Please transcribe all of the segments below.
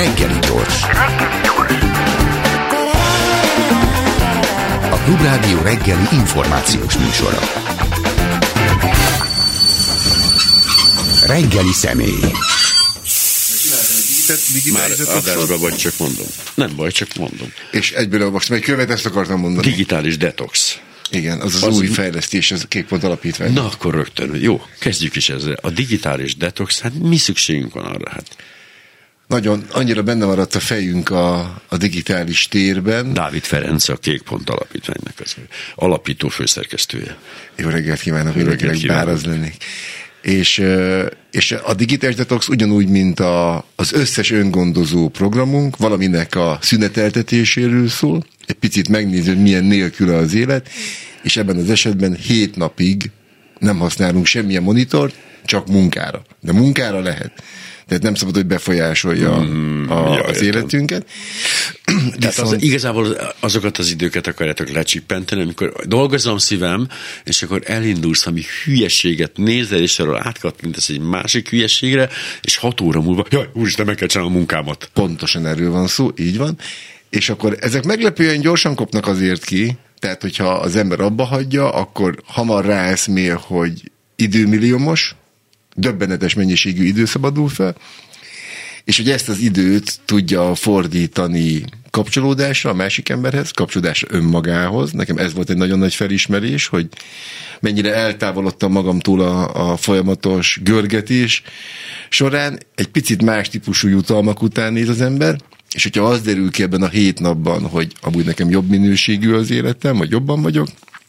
Reggeli gyors. A Klubrádió reggeli információs műsora. Reggeli személy. Már adásban vagy, csak mondom. Nem baj, csak mondom. És egyből most meg követ, ezt akartam mondani. Digitális detox. Igen, az új fejlesztés, az Kékpont Alapítvány. Na akkor rögtön, jó, kezdjük is ezzel. A digitális detox, hát mi szükségünk van arra? Hát nagyon, annyira benne maradt a fejünk a digitális térben. Dávid Ferenc, a Kékpont Alapítványnak az alapító főszerkesztője. Jó reggelt kívánok, mindenkinek, bár az lennék. És a digitális detox ugyanúgy, mint az összes öngondozó programunk, valaminek a szüneteltetéséről szól, egy picit megnézni, hogy milyen nélküle az élet, és ebben az esetben 7 napig nem használunk semmilyen monitort, csak munkára. De munkára lehet. Tehát nem szabad, hogy befolyásolja az életünket. Tehát igazából azokat az időket akarjátok lecsippenteni, amikor dolgozom szívem, és akkor elindulsz, ami hülyeséget nézel, és arról átkattintasz egy másik hülyeségre, és 6 óra múlva, jaj, úristen, meg kell csinálnom a munkámat. Pontosan erről van szó, így van. És akkor ezek meglepően gyorsan kopnak azért ki, tehát hogyha az ember abba hagyja, akkor hamar ráeszmél, hogy időmilliómos, döbbenetes mennyiségű idő szabadul fel, és hogy ezt az időt tudja fordítani kapcsolódásra a másik emberhez, kapcsolódásra önmagához. Nekem ez volt egy nagyon nagy felismerés, hogy mennyire eltávolodtam magamtól a folyamatos görgetés során, egy picit más típusú jutalmak után néz az ember, és hogyha az derül ki ebben a 7 napban, hogy amúgy nekem jobb minőségű az életem, vagy jobban vagyok,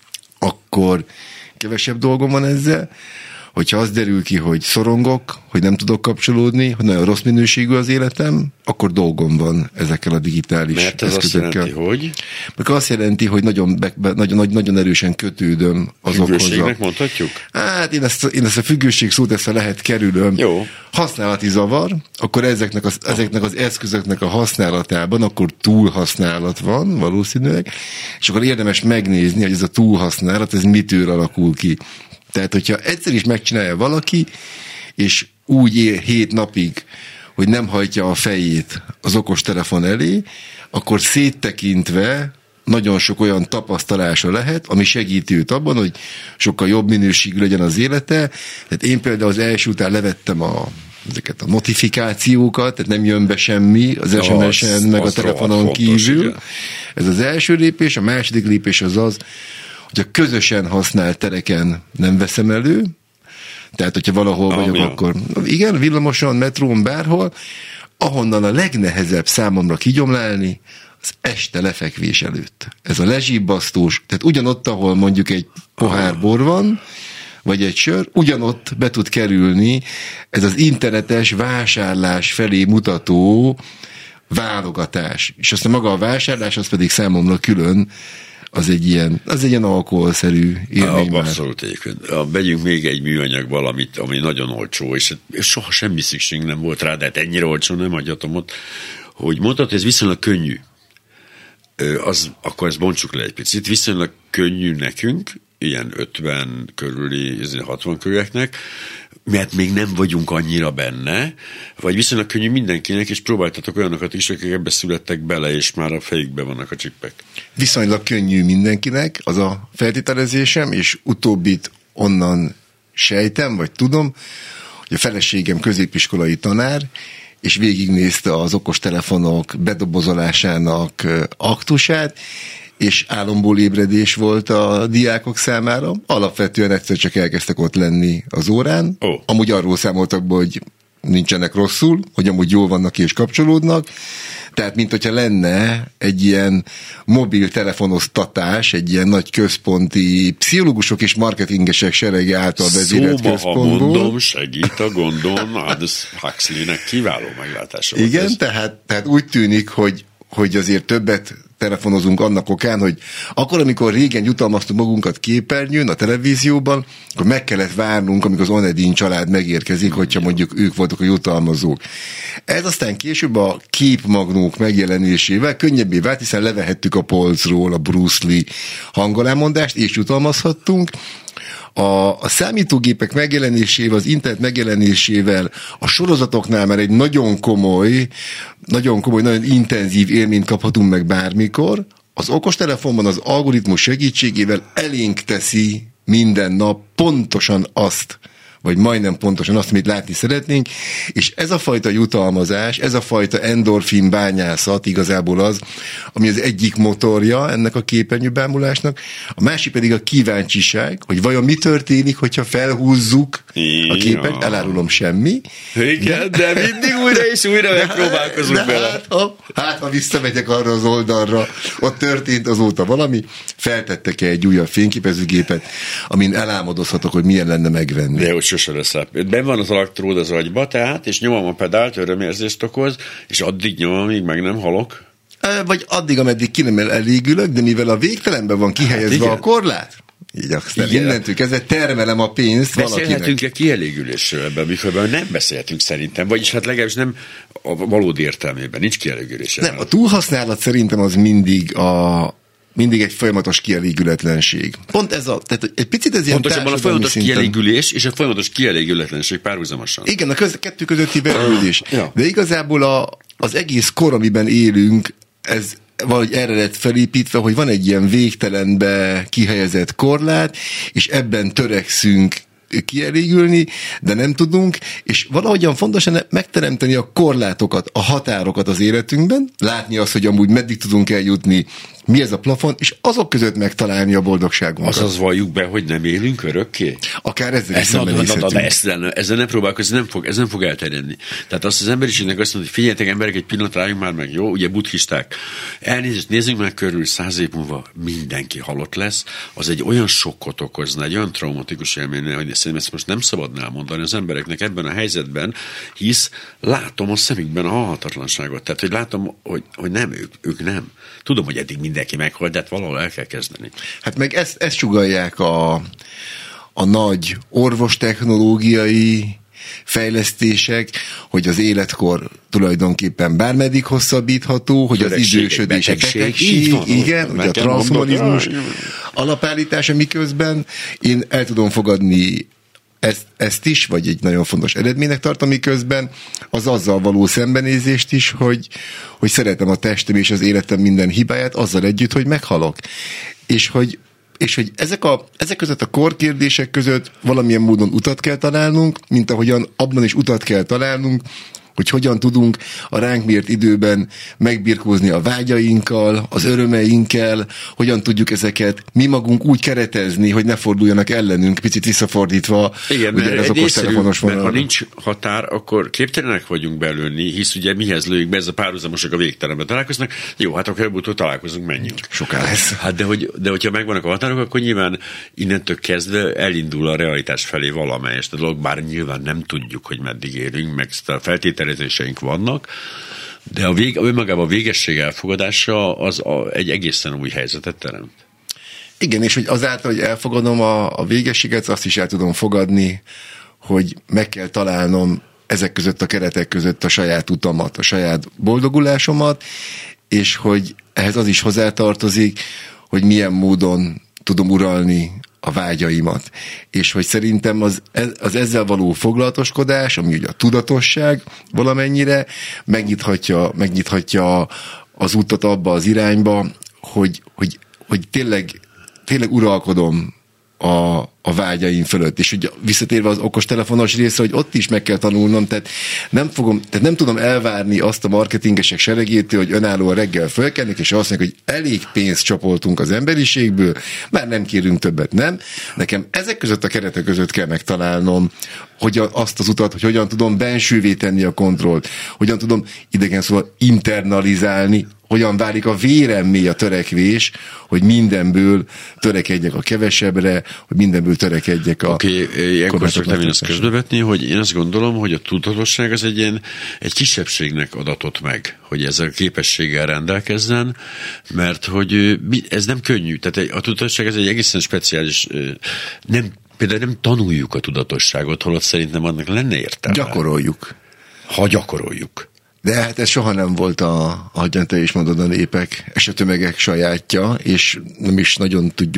akkor kevesebb dolgom van ezzel. Hogyha az derül ki, hogy szorongok, hogy nem tudok kapcsolódni, hogy nagyon rossz minőségű az életem, akkor dolgom van ezekkel a digitális eszközökkel. Mert ez azt jelenti, hogy? Mert azt jelenti, hogy nagyon erősen kötődöm azokhoz. Függőségnek mondhatjuk? Hát én ezt a függőség szót ezt lehet kerülöm. Jó. Használati zavar, akkor ezeknek az eszközöknek a használatában akkor túlhasználat van valószínűleg, és akkor érdemes megnézni, hogy ez a túlhasználat, ez mitől alakul ki. Tehát, hogyha egyszer is megcsinálja valaki, és úgy él 7 napig, hogy nem hajtja a fejét az okostelefon elé, akkor széttekintve nagyon sok olyan tapasztalása lehet, ami segíti őt abban, hogy sokkal jobb minőségű legyen az élete. Tehát én például az első után levettem ezeket a notifikációkat, tehát nem jön be semmi az SMS-en, meg a telefonon kívül. Igen. Ez az első lépés, a második lépés az, hogy a közösen használt tereken nem veszem elő, tehát hogyha valahol vagyok, akkor igen, villamoson, metrón, bárhol, ahonnan a legnehezebb számomra kigyomlálni, az este lefekvés előtt. Ez a lezsibbasztós, tehát ugyanott, ahol mondjuk egy pohár bor van, vagy egy sör, ugyanott be tud kerülni ez az internetes vásárlás felé mutató válogatás. És aztán maga a vásárlás, az pedig számomra külön az egy ilyen alkoholszerű élmény már. Abszolút egyébként. Vegyünk még egy műanyag valamit, ami nagyon olcsó, és soha semmi szükség nem volt rá, de hát ennyire olcsó nem hagyhatom ott, hogy mondtad, hogy ez viszonylag könnyű. Akkor ezt bontsuk le egy picit. Viszonylag könnyű nekünk, ilyen 50 körüli, 60 körülieknek, mert még nem vagyunk annyira benne, vagy viszonylag könnyű mindenkinek, és próbáltatok olyanokat is, akik ebbe születtek bele, és már a fejükben vannak a csippek. Viszonylag könnyű mindenkinek, az a feltételezésem, és utóbbit onnan sejtem, vagy tudom, hogy a feleségem középiskolai tanár, és végignézte az okostelefonok bedobozolásának aktusát, és álomból ébredés volt a diákok számára. Alapvetően egyszer csak elkezdtek ott lenni az órán. Amúgy arról számoltak be, hogy nincsenek rosszul, hogy amúgy jól vannak és kapcsolódnak. Tehát, mint hogyha lenne egy ilyen mobiltelefonoztatás, egy ilyen nagy központi pszichológusok és marketingesek serege által vezérelt központból. Szóval, ha mondom, segít a gondon, Aldous Huxleynek kiváló meglátása. Igen, tehát úgy tűnik, hogy azért többet telefonozunk annak okán, hogy akkor, amikor régen jutalmaztuk magunkat képernyőn, a televízióban, akkor meg kellett várnunk, amikor az Onedin család megérkezik, hogyha mondjuk ők voltak a jutalmazók. Ez aztán később a képmagnók megjelenésével könnyebbé vált, hiszen levehettük a polcról a Bruce Lee hangolámondást, és jutalmazhattunk. A számítógépek megjelenésével, az internet megjelenésével, a sorozatoknál már egy nagyon komoly, nagyon intenzív élményt kaphatunk meg bármikor. Az okostelefonban az algoritmus segítségével elénk teszi minden nap pontosan azt, vagy majdnem pontosan azt, amit látni szeretnénk, és ez a fajta jutalmazás, ez a fajta endorfin bányászat igazából az, ami az egyik motorja ennek a képernyőbámulásnak, a másik pedig a kíváncsiság, hogy vajon mi történik, hogyha felhúzzuk a képet, elárulom semmi. Igen, de mindig újra és újra megpróbálkozunk vele. Ha visszamegyek arra az oldalra, ott történt azóta valami, feltettek egy újabb fényképezőgépet, amin elálmodozhatok, hogy milyen lenne megvenni. De hogy sose lesz rá. Ben van az elektród az agyba, tehát, és nyomom a pedált, örömérzést okoz, és addig nyomom, amíg meg nem halok. Vagy addig, ameddig ki nem elégülök, de mivel a végtelenben van kihelyezve a korlát, így aztán innentől kezdve termelem a pénzt valakinek. Beszélhetünk-e kielégülésről ebben a műfajban? Nem beszélhetünk szerintem, vagyis hát legalábbis nem a valódi értelmében, nincs kielégülés. Nem, a túlhasználat szerintem az mindig egy folyamatos kielégületlenség. Pont ez tehát egy picit ez ilyen pontosabban a folyamatos kielégülés és a folyamatos kielégületlenség párhuzamosan. Igen, a kettő közötti verődés. Ja. De igazából az egész kor, amiben élünk, ez valahogy erre lett felépítve, hogy van egy ilyen végtelenbe kihelyezett korlát, és ebben törekszünk kielégülni, de nem tudunk, és valahogyan fontos megteremteni a korlátokat, a határokat az életünkben, látni azt, hogy amúgy meddig tudunk eljutni, mi ez a plafon, és azok között megtalálni a boldogságunkat. Azaz valljuk be, hogy nem élünk örökké? Akár ezzel is szembenézhetünk. Ezzel nem próbálkozni, ez nem fog elterjedni. Tehát azt az emberiségnek azt mondja, hogy figyeljetek emberek, egy pillanat rájunk már meg, jó? Ugye buddhisták. Elnézést, nézzünk meg körül, 100 év múlva mindenki halott lesz, az egy olyan sokkot okozna, egy olyan traumatikus élmény, hogy szerintem ezt most nem szabadná mondani az embereknek ebben a helyzetben, hisz látom a szemükben a halhatatlanságot. Tehát, hogy látom, hogy nem, ők nem. Tudom, hogy eddig mindenki meghalt, de hát valahol el kell kezdeni. Hát meg ezt sugallják a nagy orvostechnológiai fejlesztések, hogy az életkor tulajdonképpen bármeddig hosszabbítható, hogy az idősödés, a betegség, igen, hogy a transhumanizmus alapállítása, miközben én el tudom fogadni ezt is, vagy egy nagyon fontos eredménynek tartom, miközben az azzal való szembenézést is, hogy szeretem a testem és az életem minden hibáját, azzal együtt, hogy meghalok. És hogy ezek között a korkérdések között valamilyen módon utat kell találnunk, mint ahogyan abban is utat kell találnunk, hogy hogyan tudunk a ránk mért időben megbirkózni a vágyainkkal, az örömeinkkel, hogyan tudjuk ezeket mi magunk úgy keretezni, hogy ne forduljanak ellenünk, picit visszafordítva. Igen, ugye ez okostelefonos vonal. Mert ha nincs határ, akkor képtelenek vagyunk belőni, hisz ugye mihez lőjük be, ez a párhuzamosok a végtelenben találkoznak. Jó, hát akkor előbb-utóbb találkozunk, menjünk. Soká lesz. Hát de hogyha megvannak a határok, akkor nyilván innentől kezdve elindul a realitás felé valamelyest a dolog, bár nyilván nem tudjuk, hogy meddig érünk, meg feltételezéseink vannak, de önmagában a végesség elfogadása egy egészen új helyzetet teremt. Igen, és hogy azáltal, hogy elfogadom a végességet, azt is el tudom fogadni, hogy meg kell találnom ezek között a keretek között a saját utamat, a saját boldogulásomat, és hogy ehhez az is hozzátartozik, hogy milyen módon tudom uralni a vágyaimat. És hogy szerintem az ezzel való foglalatoskodás, ami ugye a tudatosság valamennyire megnyithatja az utat abba az irányba, hogy tényleg nem a vágyaim fölött. És ugye visszatérve az okostelefonos részre, hogy ott is meg kell tanulnom, tehát nem tudom elvárni azt a marketingesek seregétől, hogy önállóan reggel fölkelnek, és azt mondják, hogy elég pénzt csapoltunk az emberiségből, már nem kérünk többet, nem? Nekem ezek között a keretek között kell megtalálnom, hogy azt az utat, hogy hogyan tudom bensővé tenni a kontrollt, hogyan tudom idegen szóval internalizálni, hogyan válik a véremmé a törekvés, hogy mindenből törekedjek a kevesebbre, hogy mindenből törekedjek a... Oké, ilyenkor szoktam én azt közbevetni, hogy én azt gondolom, hogy a tudatosság az egy kisebbségnek adatott meg, hogy ezzel a képességgel rendelkezzen, mert hogy ez nem könnyű. Tehát a tudatosság ez egy egészen speciális, például nem tanuljuk a tudatosságot, holott szerintem annak lenne értelme. Gyakoroljuk. Ha gyakoroljuk. De hát ez soha nem volt ahogyan te is mondod, a népek és a tömegek sajátja, és nem is nagyon tudjuk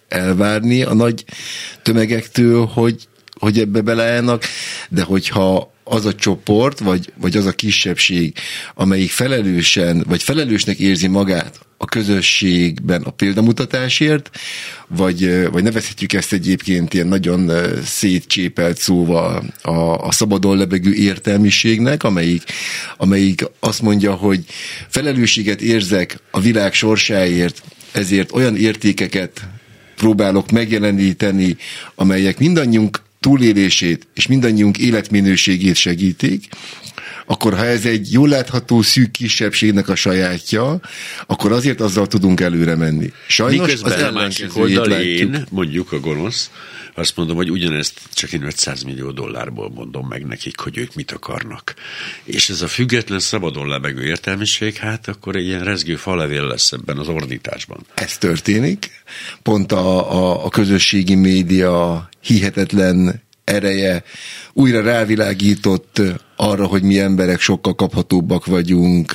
elvárni a nagy tömegektől, hogy ebbe beleállnak, de hogyha az a csoport, vagy az a kisebbség, amelyik felelősnek érzi magát a közösségben a példamutatásért, vagy nevezhetjük ezt egyébként ilyen nagyon szétcsépelt szóval a szabadon lebegő értelmiségnek, amelyik azt mondja, hogy felelősséget érzek a világ sorsáért, ezért olyan értékeket próbálok megjeleníteni, amelyek mindannyiunk túlélését és mindannyiunk életminőségét segítik, akkor ha ez egy jól látható szűk kisebbségnek a sajátja, akkor azért azzal tudunk előre menni. Sajnos miközben az a másik oldalén, mondjuk a gonosz, azt mondom, hogy ugyanezt csak én $500 millió mondom meg nekik, hogy ők mit akarnak. És ez a független, szabadon lebegő értelmiség, hát akkor egy ilyen rezgő falevél lesz ebben az ordításban. Ez történik. Pont a közösségi média hihetetlen ereje újra rávilágított arra, hogy mi emberek sokkal kaphatóbbak vagyunk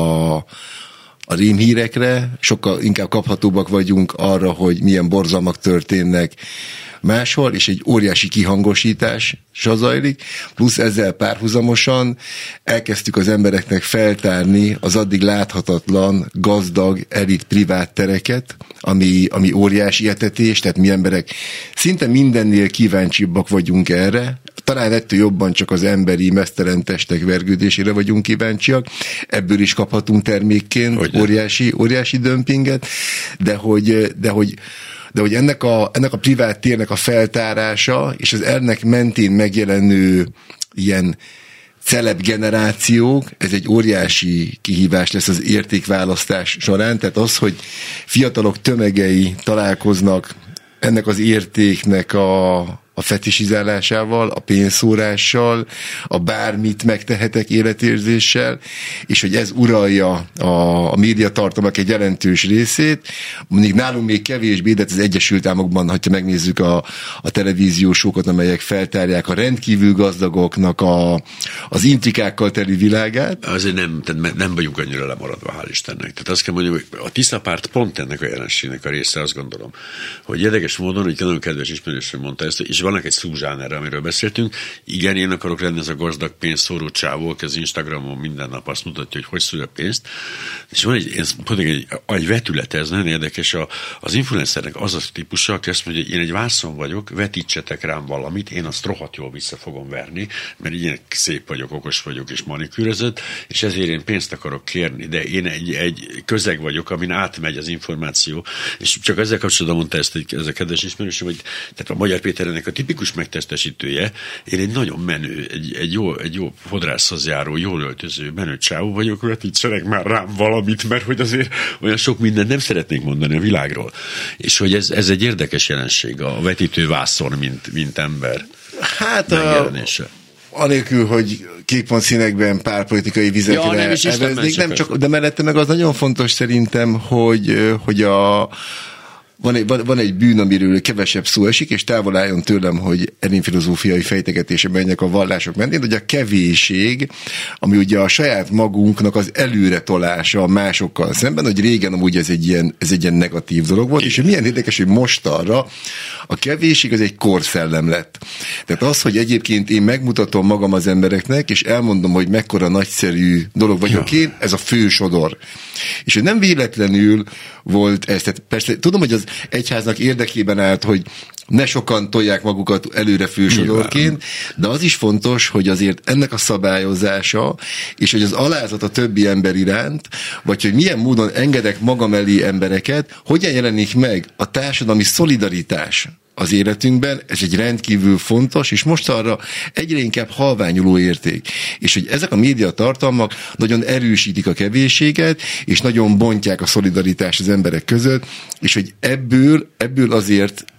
a rémhírekre, sokkal inkább kaphatóbbak vagyunk arra, hogy milyen borzalmak történnek máshol, és egy óriási kihangosítás zajlik, plusz ezzel párhuzamosan elkezdtük az embereknek feltárni az addig láthatatlan, gazdag, elit privát tereket, ami óriási etetés, tehát mi emberek szinte mindennél kíváncsibbak vagyunk erre, talán ettől jobban csak az emberi meztelen testek vergődésére vagyunk kíváncsiak, ebből is kaphatunk termékként óriási dömpinget, de hogy ennek a privát térnek a feltárása, és az ennek mentén megjelenő ilyen celeb generációk, ez egy óriási kihívás lesz az értékválasztás során, tehát az, hogy fiatalok tömegei találkoznak ennek az értéknek a fetisizálásával, a pénzszórással, a bármit megtehetek életérzéssel, és hogy ez uralja a médiatartalmak egy jelentős részét. Mondjuk nálunk még kevésbé, de az Egyesült Államokban, ha megnézzük a televíziósókat, amelyek feltárják a rendkívül gazdagoknak az intrikákkal teli világát. Azért nem vagyunk annyira lemaradva, hál' Istennek. Tehát azt kell mondjam, hogy a Tisza párt pont ennek a jelenségnek a része, azt gondolom, hogy érdekes módon, hogy nagyon kedves ismerősöm mondta ezt, és vannak egy szubzsánerre, amiről beszéltünk. Igen, én akarok lenni ez a gazdag pénzszóró csávó, aki az Instagramon minden nap azt mutatja, hogy szórja pénzt. És van egy vetülete, ez nagyon érdekes. Az influencernek az a típusa, aki azt mondja, hogy én egy vászon vagyok, vetítsetek rám valamit, én azt rohadt jól vissza fogom verni, mert ilyen szép vagyok, okos vagyok és manikűrözött, és ezért én pénzt akarok kérni. De én egy közeg vagyok, amin átmegy az információ. És csak ezzel kapcsolatban mondta ezt ez a kedves ismerősöm, hogy tehát a Magyar Péter ennek a tipikus megtestesítője, én egy nagyon menő, egy jó fodrászhoz járó, jól öltöző menő csávó vagyok, vetítsenek már rám valamit, mert hogy azért olyan sok mindent nem szeretnék mondani a világról. És hogy ez egy érdekes jelenség, a vetítő vászon, mint ember megjelenése. Anélkül, hogy kékpont színekben párpolitikai vizekre eveznék, nem csak, de mellette meg az nagyon fontos szerintem, hogy van egy bűn, amiről kevesebb szó esik, és távol álljon tőlem, hogy erin filozófiai fejtegetése menjek a vallások mentén, hogy a kevésség, ami ugye a saját magunknak az előretolása másokkal szemben, hogy régen amúgy ez egy ilyen negatív dolog volt, és milyen érdekes, hogy mostanra a kevésség az egy korszellem lett. Tehát az, hogy egyébként én megmutatom magam az embereknek, és elmondom, hogy mekkora nagyszerű dolog vagyok én, ez a fő sodor. És hogy nem véletlenül volt ez. Tehát persze tudom, hogy az egyháznak érdekében állt, hogy ne sokan tolják magukat előre fősodorként, de az is fontos, hogy azért ennek a szabályozása, és hogy az alázat a többi ember iránt, vagy hogy milyen módon engedek magam elé embereket, hogyan jelenik meg a társadalmi szolidaritás az életünkben, ez egy rendkívül fontos, és most arra egyre inkább halványuló érték. És hogy ezek a médiatartalmak nagyon erősítik a kevésséget, és nagyon bontják a szolidaritást az emberek között, és hogy ebből azért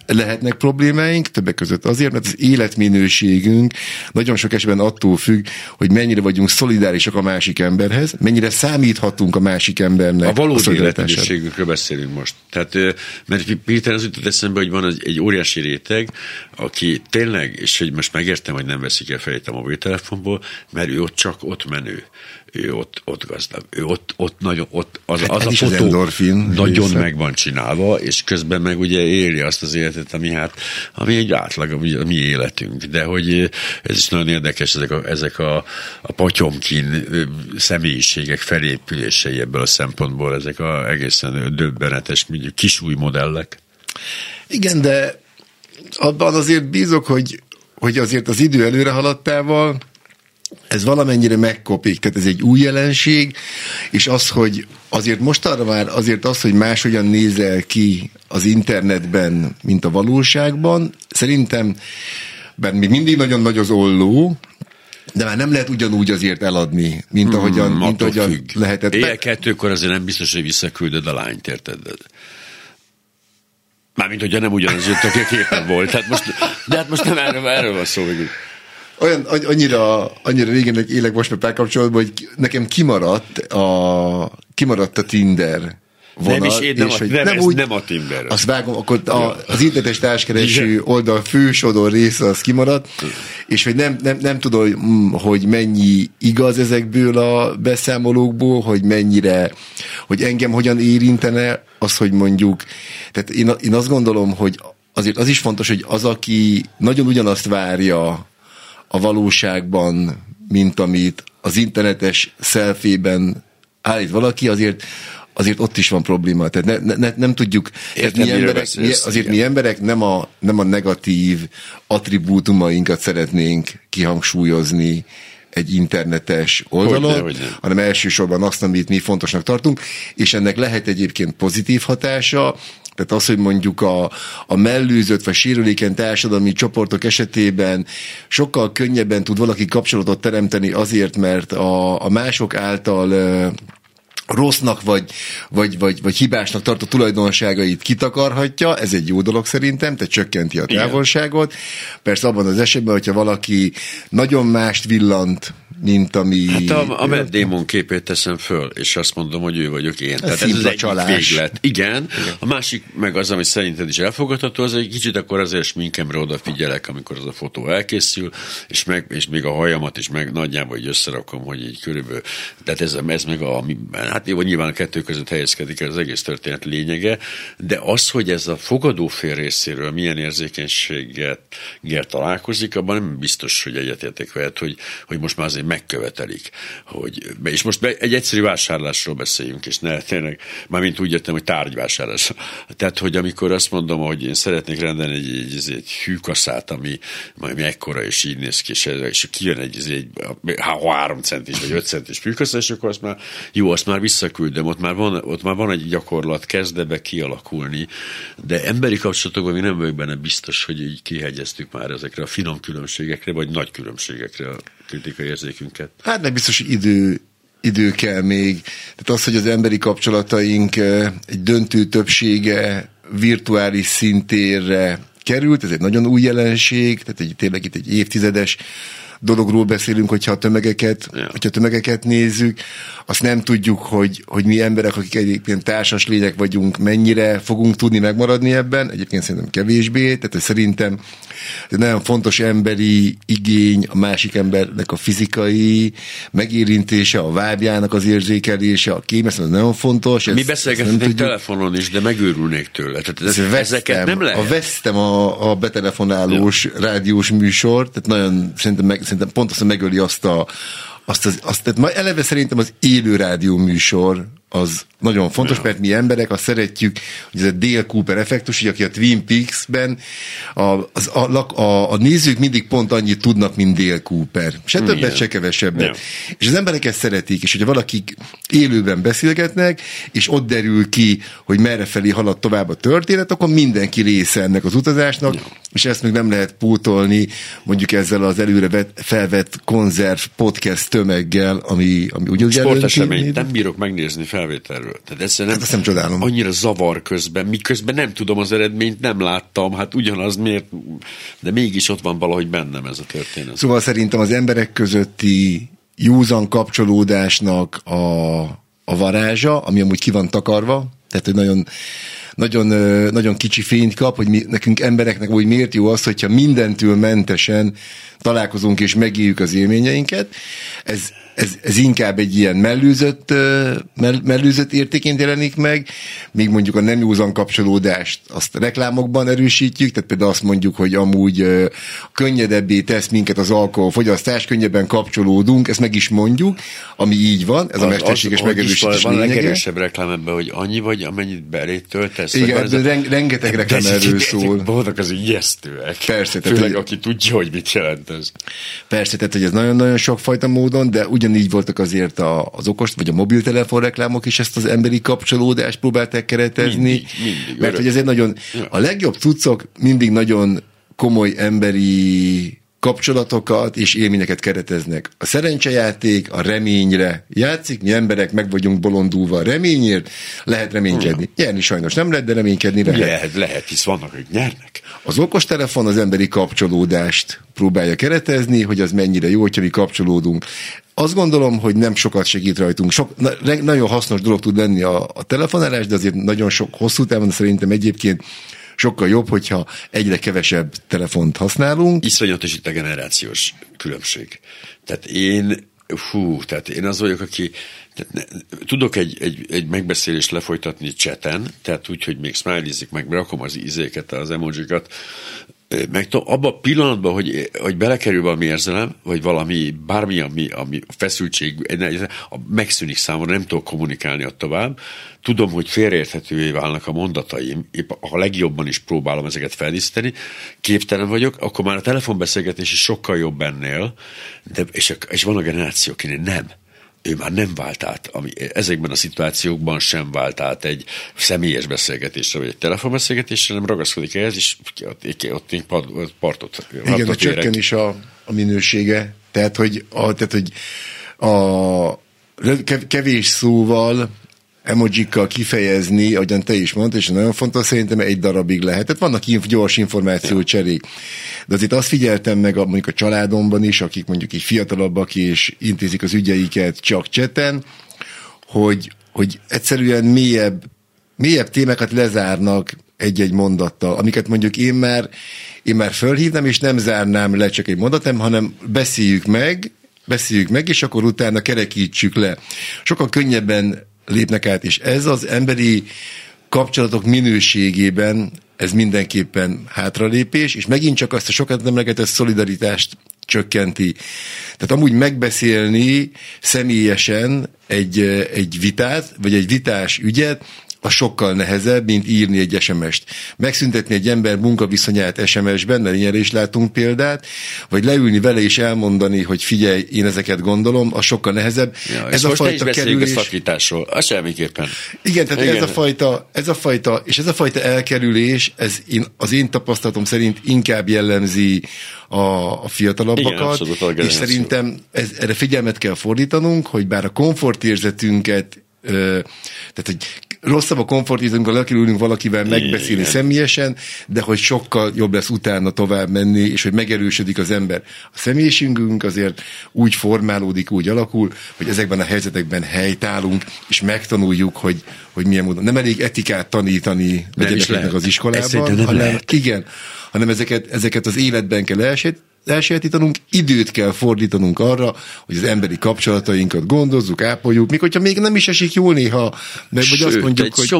lehetnek problémáink, többek között azért, mert az életminőségünk nagyon sok esetben attól függ, hogy mennyire vagyunk szolidárisak a másik emberhez, mennyire számíthatunk a másik embernek. A valódi életminőségünkről beszélünk most. Tehát, mert Péter az jutott eszembe, hogy van egy óriási réteg, aki tényleg, és hogy most megértem, hogy nem veszik el fejét a mobiltelefonból, mert ő ott csak ott menő. Ő ott gazdag. Ő ott nagyon, az a fotó nagyon meg van csinálva, és közben meg ugye éli azt az életet, ami egy átlag, a mi életünk. De hogy ez is nagyon érdekes, ezek a Potyomkin személyiségek felépülései ebből a szempontból, ezek egészen döbbenetes kisúj modellek. Igen, de abban azért bízok, hogy azért az idő előre haladtával ez valamennyire megkopik, tehát ez egy új jelenség, és az, hogy azért mostanra már azért az, hogy máshogyan nézel ki az internetben, mint a valóságban, szerintem, bár még mindig nagyon nagy az olló, de már nem lehet ugyanúgy azért eladni, mint ahogyan lehetett. Éjjel 2-kor azért nem biztos, hogy visszaküldöd a lányt, érted? Mármint, hogyha nem ugyanaz jött, aki a képen volt. De hát most nem erről van szó. Annyira régen élek most már párkapcsolatban, hogy nekem kimaradt a Tinder vonal. Nem a Tinder. Azt vágom, akkor az internetes társkereső oldal fősodor része az kimaradt, és hogy nem tudom, hogy mennyi igaz ezekből a beszámolókból, hogy engem hogyan érintene az, hogy mondjuk, tehát én azt gondolom, hogy azért az is fontos, hogy az, aki nagyon ugyanazt várja a valóságban, mint amit az internetes selfie-ben állít valaki, azért ott is van probléma. Tehát nem tudjuk, mi emberek nem a negatív attribútumainkat szeretnénk kihangsúlyozni egy internetes oldalon, hanem elsősorban azt, amit mi fontosnak tartunk, és ennek lehet egyébként pozitív hatása. Tehát az, hogy mondjuk a mellőzött vagy sérülékeny társadalmi csoportok esetében sokkal könnyebben tud valaki kapcsolatot teremteni azért, mert a mások által rossznak vagy hibásnak tartó tulajdonságait kitakarhatja, ez egy jó dolog szerintem, tehát csökkenti a távolságot. Igen. Persze abban az esetben, hogyha valaki nagyon mást villant, mint ami... Hát a Matt Damon képét teszem föl, és azt mondom, hogy ő vagyok én. Tehát ez az egyik véglet. Igen. A másik meg az, ami szerinted is elfogadható, az egy kicsit akkor azért sminkemre odafigyelek, amikor az a fotó elkészül, és még a hajamat is meg nagyjából így összerakom, hogy így körülbelül, tehát ez meg hát jó, nyilván a kettő között helyezkedik el az egész történet lényege, de az, hogy ez a fogadófél részéről milyen érzékenységgel találkozik, abban nem biztos, hogy egyetértek veled, hogy most már azért megkövetelik, és most egy egyszerű vásárlásról beszéljünk, és ne tényleg, mármint úgy értem, hogy tárgyvásárlás. Tehát, hogy amikor azt mondom, hogy én szeretnék rendelni egy hűkaszát, ami ekkora, és így néz ki, és kijön egy 3 centis vagy 5 centis hűkaszá, és akkor azt már visszaküldöm, ott már van egy gyakorlat, kezd be kialakulni, de emberi kapcsolatokban még nem vagyok benne biztos, hogy így kihegyeztük már ezekre a finom különbségekre, vagy nagy különbségekre a kritikai érzékünket. Hát nem biztos, hogy idő kell még. Tehát az, hogy az emberi kapcsolataink egy döntő többsége virtuális szintérre került, ez egy nagyon új jelenség, tehát tényleg itt egy évtizedes dologról beszélünk, hogyha a tömegeket nézzük, azt nem tudjuk, hogy mi emberek, akik egyébként társas lények vagyunk, mennyire fogunk tudni megmaradni ebben, egyébként szerintem kevésbé, tehát szerintem ez nagyon fontos emberi igény a másik embernek a fizikai megérintése, a vágyának az érzékelése, a kém, ez nagyon fontos. Mi beszélgetünk telefonon is, de megőrülnék tőle. Tehát ezeket nem lehet. Vesztem a betelefonálós rádiós műsort, tehát nagyon szerintem pont azt megöli tehát eleve szerintem az élő rádió műsor az nagyon fontos, mert mi emberek azt szeretjük, hogy ez a Dale Cooper effektus, hogy aki a Twin Peaks-ben a nézők mindig pont annyit tudnak, mint Dale Cooper. Se többet, se kevesebbet. És az emberek ezt szeretik, és hogyha valakik élőben beszélgetnek, és ott derül ki, hogy merre felé halad tovább a történet, akkor mindenki része ennek az utazásnak, és ezt még nem lehet pótolni mondjuk ezzel az előre felvett konzerv podcast tömeggel, ami ugyanúgy sporteseményt nem bírok megnézni felvételről. Tehát egyszerűen ezt nem csodálom. Annyira zavar közben, miközben nem tudom az eredményt, nem láttam, hát ugyanaz miért, de mégis ott van valahogy bennem ez a történet. Szóval szerintem az emberek közötti józan kapcsolódásnak a varázsa, ami amúgy ki van takarva, tehát hogy nagyon kicsi fényt kap, hogy nekünk embereknek úgy miért jó az, hogyha mindentől mentesen találkozunk és megéljük az élményeinket. Ez inkább egy ilyen mellőzött értéként jelenik meg, míg mondjuk a nem józan kapcsolódást azt reklámokban erősítjük, tehát például azt mondjuk, hogy amúgy könnyedebbé tesz minket az alkoholfogyasztás, könnyebben kapcsolódunk, ezt meg is mondjuk, ami így van, ez a mesterséges megerősítés lényege. Van a legerősebb reklám ebben, hogy annyi vagy, amennyit belét töltesz. Igen, rengeteg reklám erről szól. Voltak az ijesztőek. Persze. Főleg, aki tudja, hogy mit jelent ez. Persze, tehát hogy ez nagyon-nagyon sokfajta módon, de ugyanígy voltak azért az okos, vagy a mobiltelefon reklámok is ezt az emberi kapcsolódást próbálták keretezni. Mindig, mert hogy ezért nagyon, a legjobb cuccok mindig nagyon komoly emberi kapcsolatokat és élményeket kereteznek. A szerencsejáték a reményre játszik, mi emberek meg vagyunk bolondulva a reményért, lehet reménykedni. Nyerni sajnos nem lehet, de reménykedni lehet. Lehet, hisz vannak, hogy nyernek. Az okostelefon az emberi kapcsolódást próbálja keretezni, hogy az mennyire jó, hogyha mi kapcsolódunk. Azt gondolom, hogy nem sokat segít rajtunk. Nagyon hasznos dolog tud lenni a telefonálás, de azért nagyon sok hosszú távon szerintem egyébként sokkal jobb, hogyha egyre kevesebb telefont használunk. Iszonyatos itt a generációs különbség. Tehát én az vagyok, aki tudok egy megbeszélést lefolytatni cseten, tehát úgy, hogy még smiley-zik, meg berakom az ízéket, az emojikat, meg abban a pillanatban, hogy belekerül valami érzelem, vagy bármi, ami feszültség, megszűnik számomra, nem tudok kommunikálni ott tovább. Tudom, hogy félreérthetővé válnak a mondataim, épp a legjobban is próbálom ezeket feldíszíteni, képtelen vagyok, akkor már a telefonbeszélgetés is sokkal jobb ennél, és van a generáció, akinek nem. Ő már nem vált át, ami ezekben a szituációkban sem vált át egy személyes beszélgetésre, vagy egy telefonbeszélgetésre, nem ragaszkodik ehhez, és ott partot. Igen, de csökken is a minősége. Tehát, hogy kevés szóval, emojikkal kifejezni, ahogyan te is mondtad, és nagyon fontos, szerintem egy darabig lehet. Tehát vannak gyors információcserék. De azért azt figyeltem meg mondjuk a családomban is, akik mondjuk így fiatalabbak és intézik az ügyeiket csak cseten, hogy egyszerűen mélyebb témákat lezárnak egy-egy mondattal, amiket mondjuk én már fölhívnám, és nem zárnám le csak egy mondatom, hanem beszéljük meg, és akkor utána kerekítsük le. Sokkal könnyebben lépnek át, és ez az emberi kapcsolatok minőségében ez mindenképpen hátralépés, és megint csak azt a sokat emlegetett szolidaritást csökkenti. Tehát amúgy megbeszélni személyesen egy vitát, vagy egy vitás ügyet, az sokkal nehezebb, mint írni egy SMS-t. Megszüntetni egy ember munkaviszonyát SMS-ben, mert ilyenre is látunk példát, vagy leülni vele és elmondani, hogy figyelj, én ezeket gondolom, az sokkal nehezebb. Ja, ez a fajta kerülés... a szakításról, az semmiképpen. Igen, tehát igen. Ez a fajta elkerülés, az én tapasztalatom szerint inkább jellemzi a fiatalabbakat, igen, és szerintem erre figyelmet kell fordítanunk, hogy bár a komfortérzetünket, tehát hogy rosszabb a komfortérzetünk, ha lekerülünk valakivel megbeszélni személyesen, de hogy sokkal jobb lesz utána tovább menni, és hogy megerősödik az ember. A személyiségünk azért úgy formálódik, úgy alakul, hogy ezekben a helyzetekben helytállunk, és megtanuljuk, hogy milyen módon. Nem elég etikát tanítani a gyerekeknek az iskolában, hanem ezeket az életben kell elsajátítanunk, időt kell fordítanunk arra, hogy az emberi kapcsolatainkat gondozzuk, ápoljuk, még hogyha még nem is esik jól néha, vagy azt mondjuk, hogy...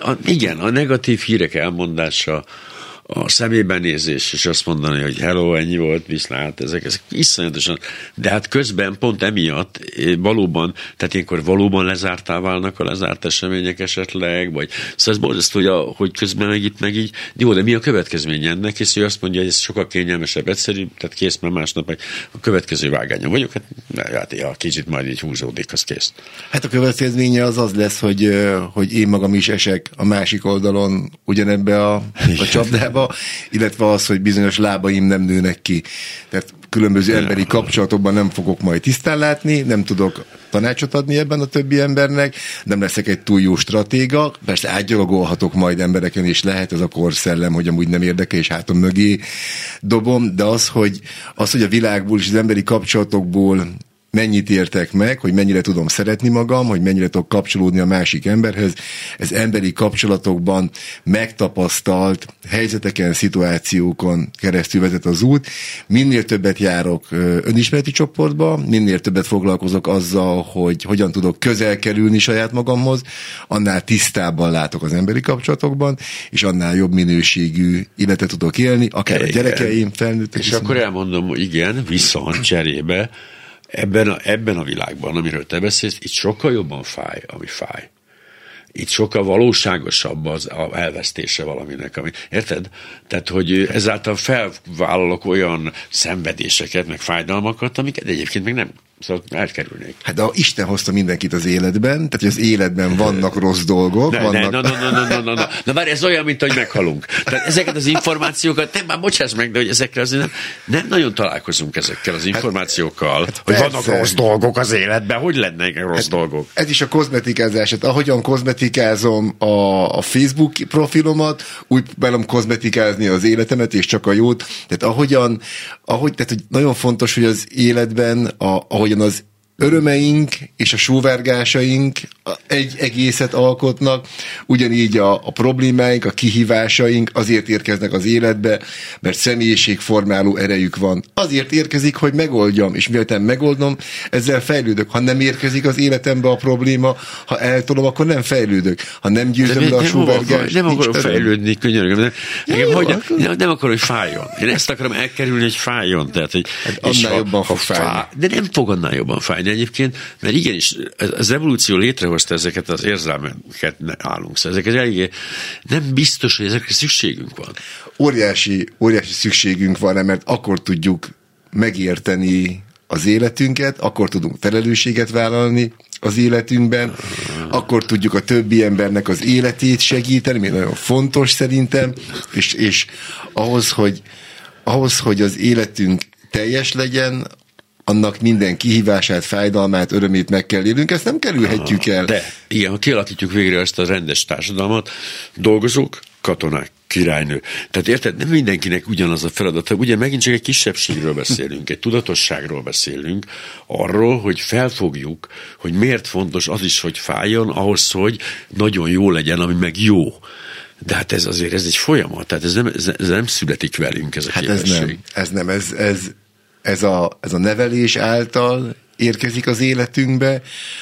A negatív hírek elmondása, a szemébe nézés, és azt mondani, hogy hello, ennyi volt, viszlát, ezek iszonyatosan, de hát közben pont emiatt valóban, tehát ilyenkor valóban lezártá válnak a lezárt események esetleg, vagy szóval ez borzasztó, hogy közben meg így, jó, de mi a következménye ennek, és ő azt mondja, hogy ez sokkal kényelmesebb, egyszerű, tehát kész, mert másnap meg a következő vágányon vagyok, hát kicsit majd így húzódik, az kész. Hát a következménye az lesz, hogy én magam is esek a másik oldalon ugyanebbe a csapdába, lába, illetve az, hogy bizonyos lábaim nem nőnek ki. Tehát különböző emberi kapcsolatokban nem fogok majd tisztán látni, nem tudok tanácsot adni ebben a többi embernek, nem leszek egy túl jó stratéga, persze átgyalogolhatok majd embereken, és lehet ez a korszellem, hogy amúgy nem érdekel, és hátam mögé dobom, de az, hogy a világból és az emberi kapcsolatokból mennyit értek meg, hogy mennyire tudom szeretni magam, hogy mennyire tudok kapcsolódni a másik emberhez. Ez emberi kapcsolatokban megtapasztalt helyzeteken, szituációkon keresztül vezet az út. Minél többet járok önismereti csoportba, minél többet foglalkozok azzal, hogy hogyan tudok közel kerülni saját magamhoz, annál tisztábban látok az emberi kapcsolatokban, és annál jobb minőségű életet tudok élni, akár a gyerekeim, felnőttek. És akkor elmondom, igen, viszont cserébe, ebben a világban, amiről te beszélsz, itt sokkal jobban fáj, ami fáj. Itt sokkal valóságosabb az elvesztése valaminek. Érted? Tehát, hogy ezáltal felvállalok olyan szenvedéseket, meg fájdalmakat, amiket egyébként még nem elkerülnék. Hát de Isten hozta mindenkit az életben, tehát hogy az életben vannak rossz dolgok. Na bár ez olyan, mint hogy meghalunk. Tehát ezeket az információkat, te már bocsáss meg, de hogy ezekre azért nem nagyon találkozunk ezekkel az információkkal, hogy persze. Vannak rossz dolgok az életben, hogy lennek rossz dolgok? Ez is a kozmetikázás. Hát ahogyan kozmetikázom a Facebook profilomat, úgy próbálom kozmetikázni az életemet, és csak a jót. Tehát tehát hogy nagyon fontos, hogy az életben, ahogyan az örömeink és a sóvárgásaink egy egészet alkotnak, ugyanígy a problémáink, a kihívásaink azért érkeznek az életbe, mert személyiségformáló erejük van. Azért érkezik, hogy megoldjam, és miután megoldom, ezzel fejlődök. Ha nem érkezik az életembe a probléma, ha eltolom, akkor nem fejlődök. Ha nem győzöm le a sóvárgást, nem akarom fejlődni, könyörgöm. Nem akarom, hogy fájjon. Én ezt akarom elkerülni, hogy fájjon. Tehát, hogy, annál jobban fog fájni. De nem fog annál jobban fájni egyébként, mert igenis, az evolúció létrehozta ezeket az érzelmeket állunk. Szóval ezeket eléggé nem biztos, hogy ezekre szükségünk van. Óriási szükségünk van, mert akkor tudjuk megérteni az életünket, akkor tudunk felelősséget vállalni az életünkben, akkor tudjuk a többi embernek az életét segíteni, ami nagyon fontos szerintem, és ahhoz, hogy az életünk teljes legyen, annak minden kihívását, fájdalmát, örömét meg kell élnünk, ezt nem kerülhetjük el. De igen, ha kialakítjuk végre ezt a rendes társadalmat, dolgozók, katonák, királynő. Tehát érted, nem mindenkinek ugyanaz a feladata. Ugye megint csak egy kisebbségről beszélünk, egy tudatosságról beszélünk, arról, hogy felfogjuk, hogy miért fontos az is, hogy fájjon, ahhoz, hogy nagyon jó legyen, ami meg jó. De hát ez egy folyamat, tehát ez nem születik velünk, ez a képesség. Ez a nevelés által érkezik az életünkbe,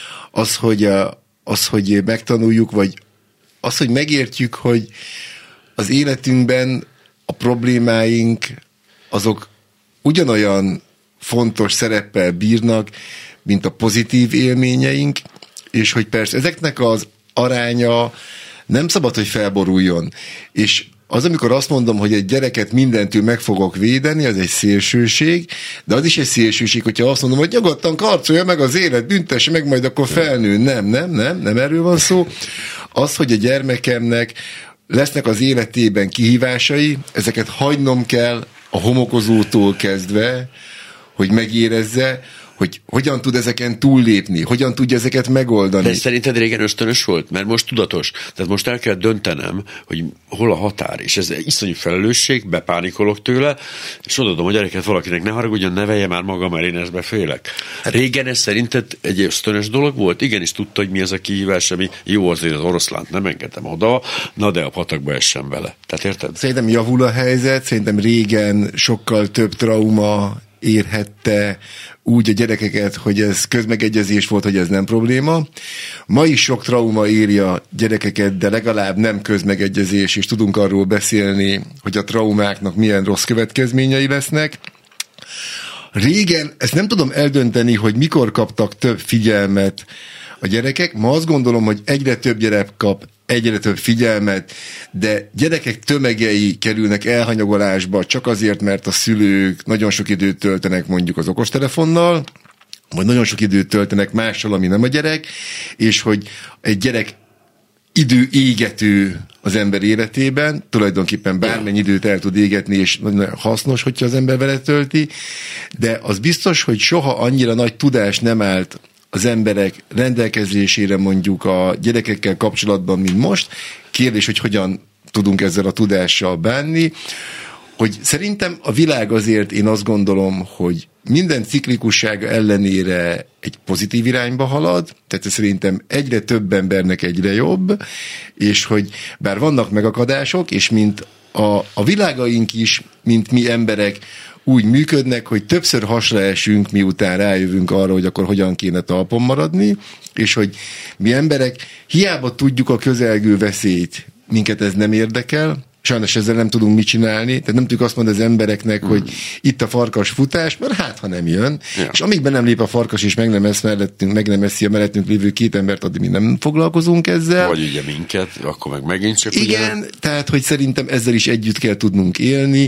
az, hogy megtanuljuk, vagy az, hogy megértjük, hogy az életünkben a problémáink azok ugyanolyan fontos szereppel bírnak, mint a pozitív élményeink, és hogy persze ezeknek az aránya nem szabad, hogy felboruljon. És az, amikor azt mondom, hogy egy gyereket mindentől meg fogok védeni, az egy szélsőség, de az is egy szélsőség, hogyha azt mondom, hogy nyugodtan karcolja meg az élet, büntesse meg, majd akkor felnő. Nem erről van szó. Az, hogy a gyermekemnek lesznek az életében kihívásai, ezeket hagynom kell a homokozótól kezdve, hogy megérezze, hogy hogyan tud ezeken túllépni, hogyan tudja ezeket megoldani. De szerinted régen ösztönös volt? Mert most tudatos. Tehát most el kell döntenem, hogy hol a határ. És ez iszonyú felelősség, bepánikolok tőle, és odaadom a gyereket valakinek, ne haragudjon, nevelje már maga, mert én ezt befélek. Régen ez szerinted egy ösztönös dolog volt? Igenis tudta, hogy mi ez a kihívás, ami jó, azért az oroszlánt nem engedtem oda, na de a patakba essen bele. Tehát érted? Szerintem javul a helyzet, szerintem régen sokkal több trauma érhette úgy a gyerekeket, hogy ez közmegegyezés volt, hogy ez nem probléma. Ma is sok trauma éri a gyerekeket, de legalább nem közmegegyezés, és tudunk arról beszélni, hogy a traumáknak milyen rossz következményei lesznek. Régen, ezt nem tudom eldönteni, hogy mikor kaptak több figyelmet a gyerekek. Ma azt gondolom, hogy egyre több gyerek kap egyre több figyelmet, de gyerekek tömegei kerülnek elhanyagolásba csak azért, mert a szülők nagyon sok időt töltenek mondjuk az okostelefonnal, vagy nagyon sok időt töltenek mással, ami nem a gyerek, és hogy egy gyerek idő égető az ember életében, tulajdonképpen bármennyi időt el tud égetni, és hasznos, hogyha az ember vele tölti, de az biztos, hogy soha annyira nagy tudás nem állt az emberek rendelkezésére mondjuk a gyerekekkel kapcsolatban, mint most. Kérdés, hogy hogyan tudunk ezzel a tudással bánni, hogy szerintem a világ azért, én azt gondolom, hogy minden ciklikussága ellenére egy pozitív irányba halad, tehát szerintem egyre több embernek egyre jobb, és hogy bár vannak megakadások, és mint a világaink is, mint mi emberek úgy működnek, hogy többször hasra esünk, miután rájövünk arra, hogy akkor hogyan kéne talpon maradni, és hogy mi emberek hiába tudjuk a közelgő veszélyt, minket ez nem érdekel, sajnos ezzel nem tudunk mit csinálni, tehát nem tudjuk azt mondani az embereknek, hogy itt a farkas futás, mert hát, ha nem jön, és amíg be nem lép a farkas, és meg nem eszi a mellettünk lévő két embert, addig mi nem foglalkozunk ezzel. Vagy ugye minket, akkor meg megint csak igen, ugye... tehát, hogy szerintem ezzel is együtt kell tudnunk élni,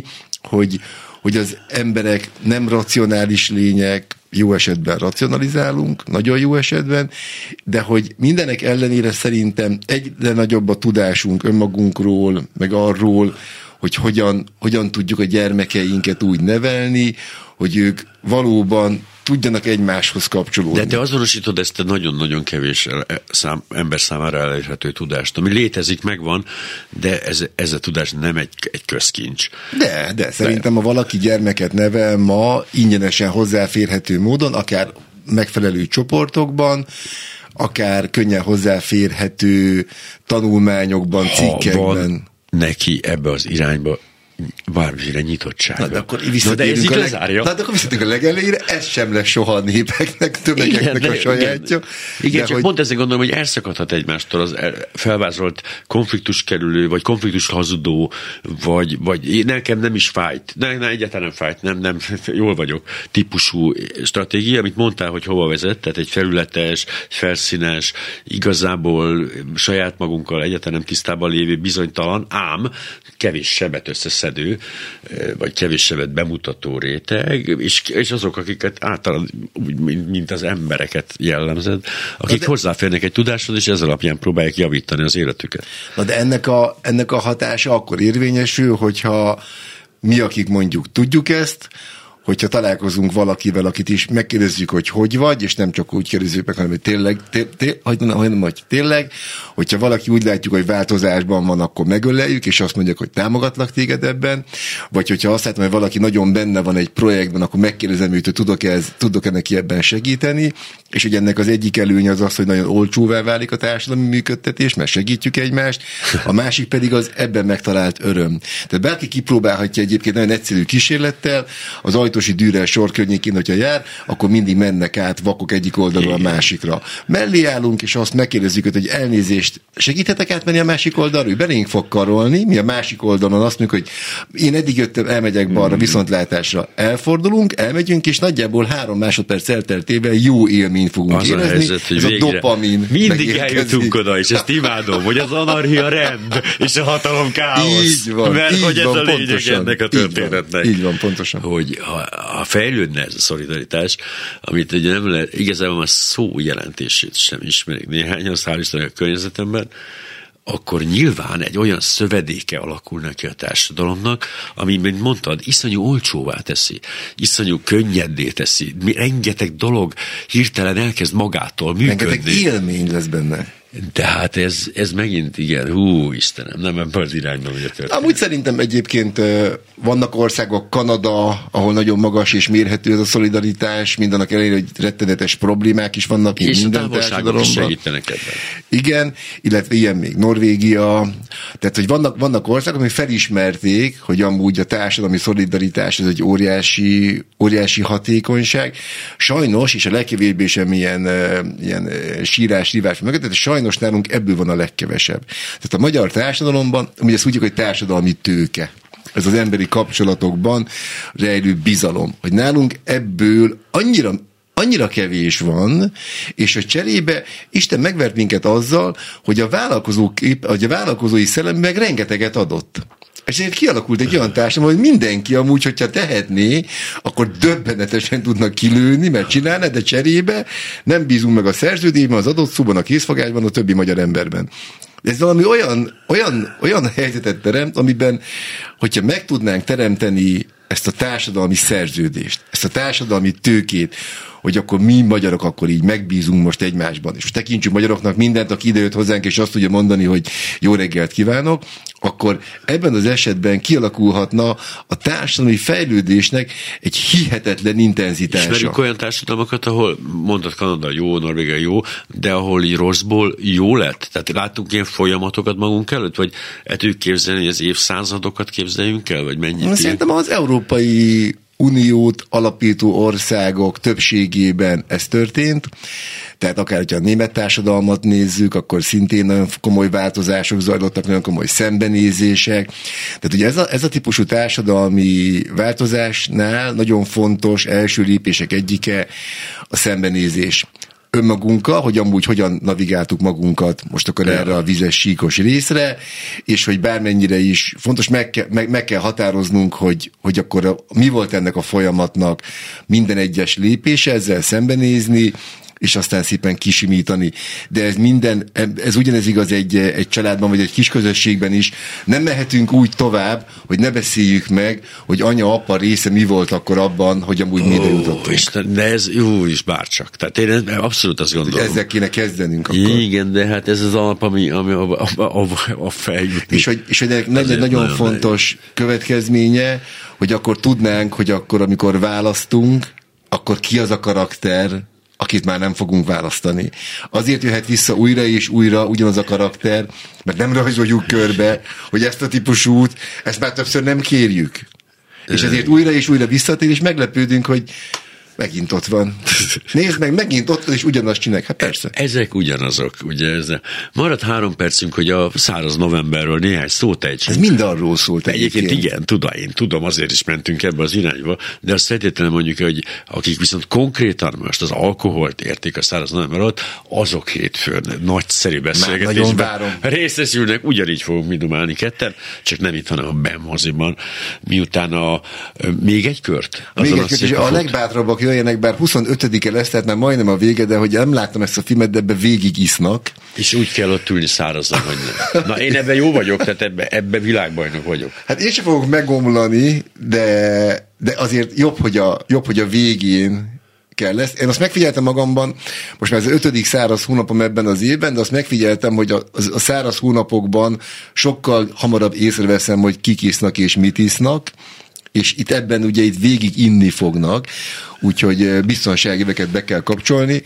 hogy az emberek nem racionális lények, jó esetben racionalizálunk, nagyon jó esetben, de hogy mindenek ellenére szerintem egyre nagyobb a tudásunk önmagunkról, meg arról, hogy hogyan tudjuk a gyermekeinket úgy nevelni, hogy ők valóban tudjanak egymáshoz kapcsolódni. De te azonosítod ezt a nagyon-nagyon kevés ember számára elérhető tudást, ami létezik, megvan, de ez a tudás nem egy közkincs. De szerintem, ha valaki gyermeket nevel ma ingyenesen hozzáférhető módon, akár megfelelő csoportokban, akár könnyen hozzáférhető tanulmányokban, cikkekben. Van neki ebbe az irányba bármiféle nyitottsága. Na, de akkor visszatérünk a legelejére, ez sem lesz soha a népeknek, tömegeknek a sajátja. Igen, csak pont ezért gondolom, hogy elszakadhat egymástól az felvázolt konfliktus kerülő, vagy konfliktus hazudó, vagy nekem nem is fájt, egyáltalán nem fájt, nem, jól vagyok, típusú stratégia, amit mondtál, hogy hova vezet, tehát egy felületes, felszínes, igazából saját magunkkal egyáltalán nem tisztában lévő, bizonytalan, ám kevés sebet összeszedő, vagy kevés sebet bemutató réteg, és azok, akiket általán úgy, mint az embereket jellemzed, akik hozzáférnek egy tudáshoz, és ez alapján próbálják javítani az életüket. Na de ennek a hatása akkor érvényesül, hogyha mi, akik mondjuk tudjuk ezt, hogyha találkozunk valakivel, akit is megkérdezzük, hogy vagy, és nem csak úgy kérdezzük meg, hanem hogy tényleg, hogyha valaki úgy látjuk, hogy változásban van, akkor megöleljük, és azt mondjuk, hogy támogatlak téged ebben, vagy hogyha azt látom, hogy valaki nagyon benne van egy projektben, akkor megkérdezem őt, hogy tudok-e neki ebben segíteni, és hogy ennek az egyik előnye az, hogy nagyon olcsóvá válik a társadalmi működtetés, mert segítjük egymást, a másik pedig az ebben megtalált öröm. Tehát bárki kipróbálhatja egyébként nagyon egyszerű kísérlettel, az Ajtósi Dürer sor környékén, hogyha jár, akkor mindig mennek át vakok egyik oldalról a másikra. Mellé állunk, és azt megkérdezzük őt, hogy elnézést, segíthetek átmenni a másik oldalra? Ő belénk fog karolni, mi a másik oldalon azt mondjuk, hogy én eddig jöttem, elmegyek balra, viszontlátásra. Elfordulunk, elmegyünk, és nagyjából 3 másodperc elteltével jó élményt fogunk az érezni. A helyzet, ez a dopamin. Mindig eljutunk oda, és ezt imádom, hogy az anarchia rend, és a hatalom káosz. Így van, mert hogy ez a lényeg pontosan, ennek a történetnek. Így van, pontosan. Hogy ha fejlődne ez a szolidaritás, amit ugye nem lehet, igazából a szó jelentését sem ismerik néhány, az hál' Istennek a környezetemben, akkor nyilván egy olyan szövedéke alakulna ki a társadalomnak, ami, mint mondtad, iszonyú olcsóvá teszi, iszonyú könnyeddé teszi, rengeteg dolog hirtelen elkezd magától működni. Rengeteg élmény lesz benne. De hát ez megint, igen, Istenem, nem ebben az irányban ugye történt. Amúgy szerintem egyébként vannak országok, Kanada, ahol nagyon magas és mérhető ez a szolidaritás, mindannak ellenére, hogy rettenetes problémák is vannak. És minden a távolságok is segítenek ebben. Igen, illetve ilyen még Norvégia. Tehát, hogy vannak országok, amik felismerték, hogy amúgy a társadalmi szolidaritás ez egy óriási hatékonyság. Sajnos, és a legkevésbé sem ilyen sírás, rívás mögött, tehát sajnos nálunk ebből van a legkevesebb. Tehát a magyar társadalomban, ugye ezt úgy hívjuk, hogy társadalmi tőke. Ez az emberi kapcsolatokban rejlő bizalom. Hogy nálunk ebből annyira kevés van, és a cserébe Isten megvert minket azzal, hogy a vállalkozói szellem meg rengeteget adott. És ezért kialakult egy olyan társadalom, hogy mindenki amúgy, hogyha tehetné, akkor döbbenetesen tudnak kilőni, mert csinálna, de cserébe nem bízunk meg a szerződésben, az adott szóban, a készfogásban, a többi magyar emberben. Ez valami olyan helyzetet teremt, amiben, hogyha meg tudnánk teremteni ezt a társadalmi szerződést, ezt a társadalmi tőkét, hogy akkor mi magyarok akkor így megbízunk most egymásban, és tekintsük magyaroknak mindent, aki idejött hozzánk, és azt tudja mondani, hogy jó reggelt kívánok, akkor ebben az esetben kialakulhatna a társadalmi fejlődésnek egy hihetetlen intenzitása. Ismerjük olyan társadalmakat, ahol mondtad Kanada jó, Norvégia jó, de ahol így rosszból jó lett? Tehát láttunk ilyen folyamatokat magunk előtt, vagy el tudjuk képzelni, hogy az évszázadokat képzeljünk el, vagy mennyit? Szerintem az Európai Uniót alapító országok többségében ez történt, tehát akár, hogyha a német társadalmat nézzük, akkor szintén nagyon komoly változások zajlottak, nagyon komoly szembenézések. Tehát ugye ez a típusú társadalmi változásnál nagyon fontos első lépések egyike a szembenézés önmagunkkal, hogy amúgy hogyan navigáltuk magunkat most akkor erre a vizes síkos részre, és hogy bármennyire is fontos, meg kell határoznunk, hogy akkor mi volt ennek a folyamatnak minden egyes lépése, ezzel szembenézni, és aztán szépen kisimítani. De ez ugyanez igaz egy családban, vagy egy kis közösségben is. Nem mehetünk úgy tovább, hogy ne beszéljük meg, hogy anya-apa része mi volt akkor abban, hogy amúgy mi ide jutottunk. Isten, de ez jó is bárcsak. Tehát én abszolút azt gondolom. Ezzel kéne kezdenünk akkor. Igen, de hát ez az alap, ami a feljutni. És hogy nagyon fontos következménye, hogy akkor tudnánk, hogy akkor, amikor választunk, akkor ki az a karakter, akit már nem fogunk választani. Azért jöhet vissza újra és újra ugyanaz a karakter, mert nem rajzoljuk körbe, hogy ezt a típusút, ezt már többször nem kérjük. És ezért újra és újra visszatér, és meglepődünk, hogy megint ott van. Nézd meg, megint ott, és ugyanazt csinálják. Hát persze. Ezek ugyanazok, ugye? Maradt 3 percünk, hogy a száraz novemberről néhány szót ejtsünk. Ez mind arról szólt egyébként. Igen, én tudom, azért is mentünk ebbe az irányba, de azt feltétlenül mondjuk, hogy akik viszont konkrétan most az alkoholt érték a száraz november alatt, azok hétfőn nagyszerű beszélgetésben részesülnek, ugyanígy fogunk mi dumálni ketten, csak nem itt, hanem a BEM-moziban, miután még egy kört. Még egy kört, és a legbátrabbak jöjjenek, bár 25-e lesz, tehát már majdnem a vége, de hogy nem láttam ezt a filmet, de ebbe végig isznak. És úgy kell ott ülni szárazan, hogy nem. Na, én ebben jó vagyok, tehát ebben világbajnok vagyok. Hát én sem fogok megomlani, de azért jobb, hogy a végén kell lesz. Én azt megfigyeltem magamban, most már ez az 5. száraz hónapom ebben az évben, de azt megfigyeltem, hogy a száraz hónapokban sokkal hamarabb észreveszem, hogy kik isznak és mit isznak, és itt végig inni fognak, úgyhogy biztonságéveket be kell kapcsolni,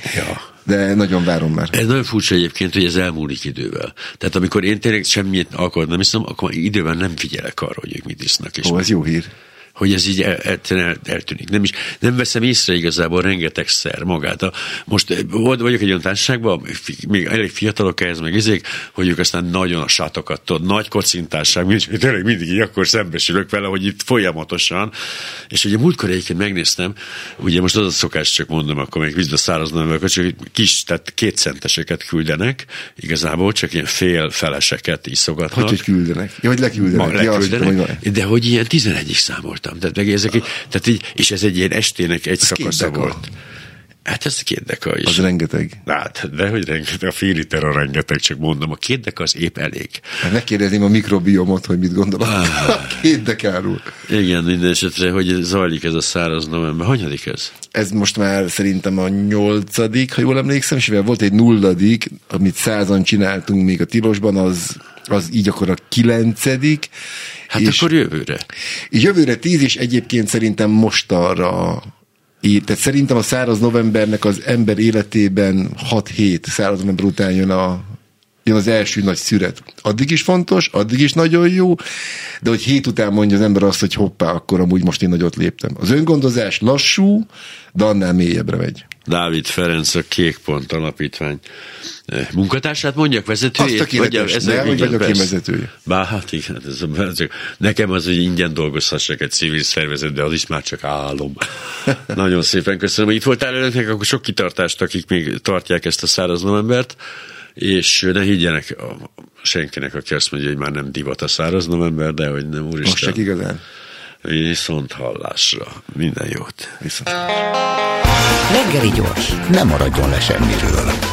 de nagyon várom már. Ez nagyon furcsa egyébként, hogy ez elmúlik idővel. Tehát amikor én tényleg semmit alkoholt nem iszom, akkor időben nem figyelek arra, hogy ők mit isznak. És ez jó hír. Hogy ez így eltűnik. Nem veszem észre igazából rengetegszer magát. Most vagyok egy olyan társaságban, még elég fiatalok ehhez meg izék, hogy ők aztán nagyon a sátokat tudod, nagy kocintásság, tényleg mindig így akkor szembesülök vele, hogy itt folyamatosan. És ugye múltkor egyébként megnéztem, ugye most az a szokás, csak mondom, akkor még vízbe száraznak, csak kis, tehát 2 centeseket küldenek, igazából csak ilyen félfeleseket iszogatnak. Hogy küldenek? Ja, hogy leküldenek. De hogy ilyen 11-ig számoltam. Tehát így, és ez egy ilyen estének egy szakasza volt. Hát ez 2 deka is. Az rengeteg. Hát, de hogy rengeteg, a fél liter a rengeteg, csak mondom, a 2 deka az épp elég. Hát megkérdezném a mikrobiomot, hogy mit gondol a 2 dekáról. Igen, minden esetre, hogy zajlik ez a száraz november. Hanyadik ez? Ez most már szerintem a 8., ha jól emlékszem, és mivel volt egy 0., amit 100-an csináltunk még a tilosban, az így akkor a 9. Hát és akkor jövőre. És jövőre 10, és egyébként szerintem mostanra. Tehát szerintem a száraz novembernek az ember életében 6-7 száraz november után jön az első nagy szüret. Addig is fontos, addig is nagyon jó, de hogy 7 után mondja az ember azt, hogy hoppá, akkor amúgy most én nagyot léptem. Az öngondozás lassú, de annál mélyebbre megy. Dávid Ferenc, a Kék Pont Alapítvány munkatársát mondjak, vezetőjét? Azt tökéletes, de hogy vagyok én vezetője. Bár hát igen, nekem az, hogy ingyen dolgozhassak egy civil szervezet, de az is már csak álom. Nagyon szépen köszönöm, hogy itt voltál önöknek, akkor sok kitartást, akik még tartják ezt a száraz novembert, és ne higgyenek senkinek, aki azt mondja, hogy már nem divat a száraz november, de hogy nem, úristen. Most csak igazán. Viszont hallásra. Minden jót. Viszont. Reggeli gyors, nem maradjon le semmiről.